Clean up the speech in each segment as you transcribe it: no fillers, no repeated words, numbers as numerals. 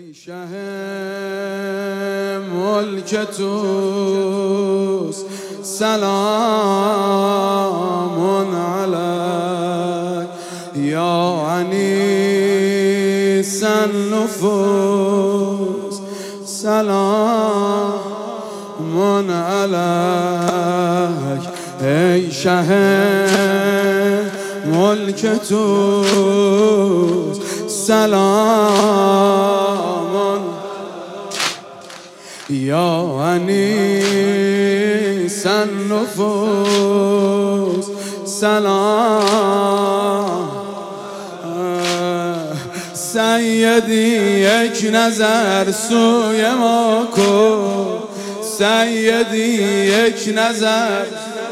ای شه ملک توست سلام علیک یا انیس النفوس سلام علیک ای شه ملک توست سلام یا انیس النفوس سلام سیدی یک نظر سوی ما کن سیدی یک نظر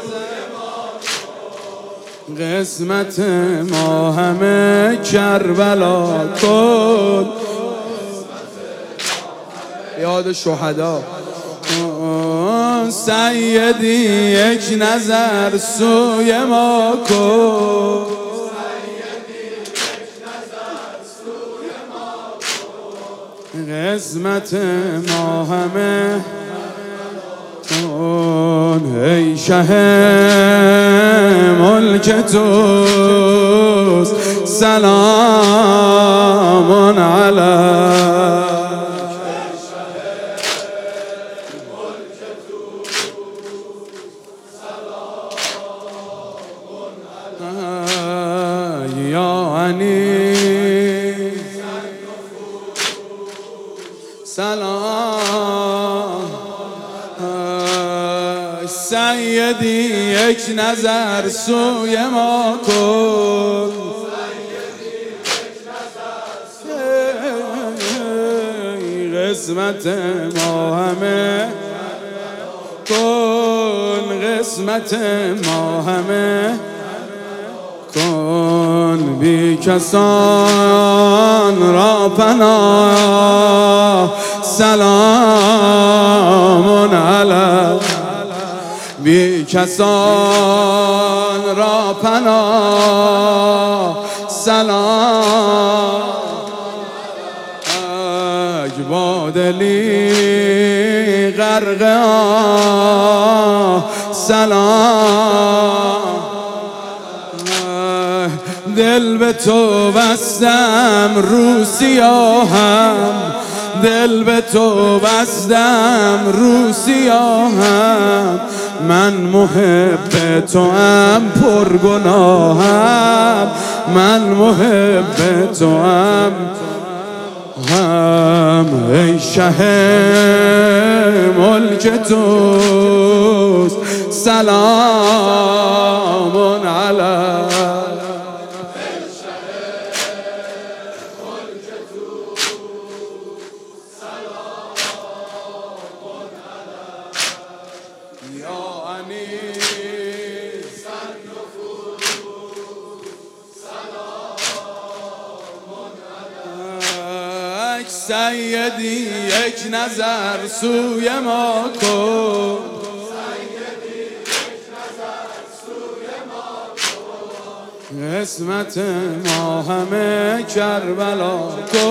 قسمت ما همه کربلا کن یاد شهدا سیدی یک نظر سوی ما کن قسمت ما همه ای شه ملک توست سلام علیک یا انیس سلام سیدی یک نظر سوی ما کن قسمت ما همه کن قسمت ما همه کن بی کسان را پناه سلام علیک بی کسان را پناه سلام با دلی غرق آه سلام دل به تو بستم رو سیاهم دل به تو بستم رو سیاهم من محب تو ام پرگناهم من محب تو ام ای شه ملک توست سلام علیک سیدی یک نظر سوی ما کن قسمت ما همه کربلا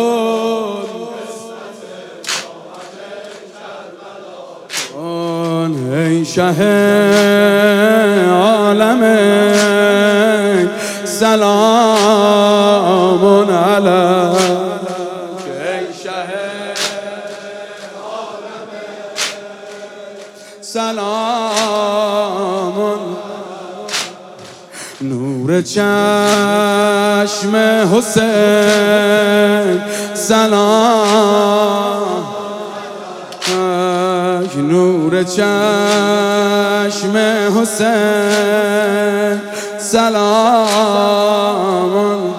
کن ای شه عالم سلام علیک سلام نور چشم حسین سلام نور چشم حسین سلام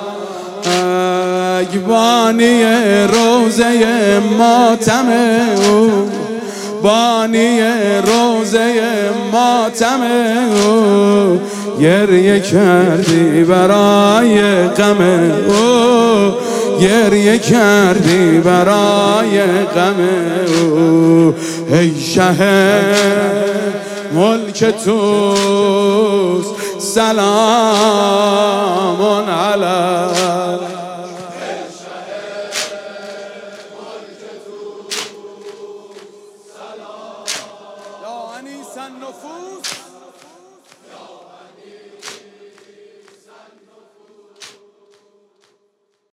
بانی روزه ماتم او بانی روزه ماتم او گریه کردی برای غم او گریه کردی برای غم او ای شه ملک توست سلام علیک النفوس